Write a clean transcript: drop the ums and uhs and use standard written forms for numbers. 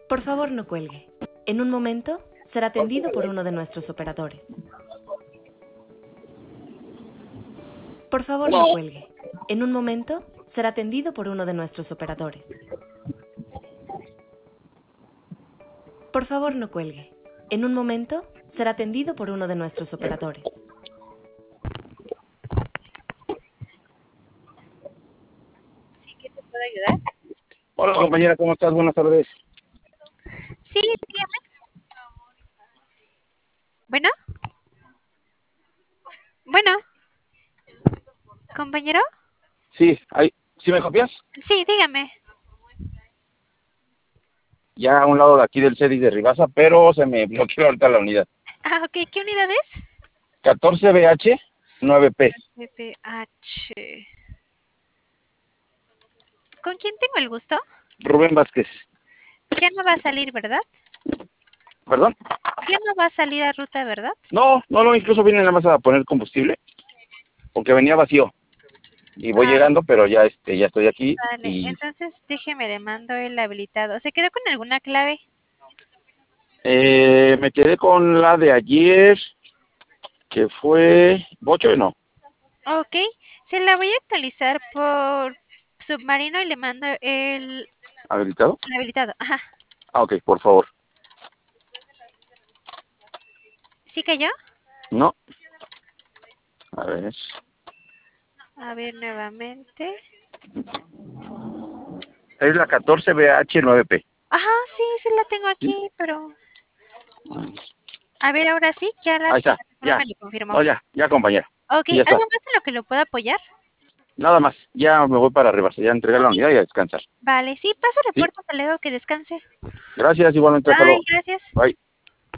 Por favor, no cuelgue. En un momento será atendido por uno de nuestros operadores. Por favor, no cuelgue. En un momento será atendido por uno de nuestros operadores. Por favor, no cuelgue. En un momento será atendido por uno de nuestros operadores. ¿Sí que te puedo ayudar? Hola compañera, ¿cómo estás? Buenas tardes. Sí, dígame. Bueno. Bueno. ¿Compañero? Sí, ¿sí me copias? Sí, dígame. Ya a un lado de aquí del CEDIS de Ribasa, pero se me bloqueó ahorita la unidad. Ah, ok. ¿Qué unidad es? 14BH 9P. PPH. ¿Con quién tengo el gusto? Rubén Vázquez. Ya no va a salir, ¿verdad? ¿Perdón? Ya no va a salir a ruta, ¿verdad? No, incluso vine nada más a poner combustible, porque venía vacío. Y voy Ah, llegando, pero ya ya estoy aquí vale. y Entonces, déjeme le mando el habilitado. ¿Se quedó con alguna clave? me quedé con la de ayer, que fue 8 no. Ok. Se la voy a actualizar por submarino y le mando el ¿Habilitado? habilitado. Ajá. Ah, ok, por favor. ¿Sí cayó? No. A ver. A ver, nuevamente. Es la 14BH 9P. Ajá, sí, sí la tengo ¿Sí? aquí, pero... A ver, ahora sí, ya la Ahí está, plataforma ya. me lo confirmó. No, ya, compañera. Ok, Y ya ¿algo está. más en lo que lo pueda apoyar? Nada más. Ya me voy para arriba. Ya entregué la Ok, unidad y a descansar. vale, sí, pasa ¿Sí? reporte, te le digo que descanse. Gracias, igualmente. Hasta Bye, luego. gracias. Bye.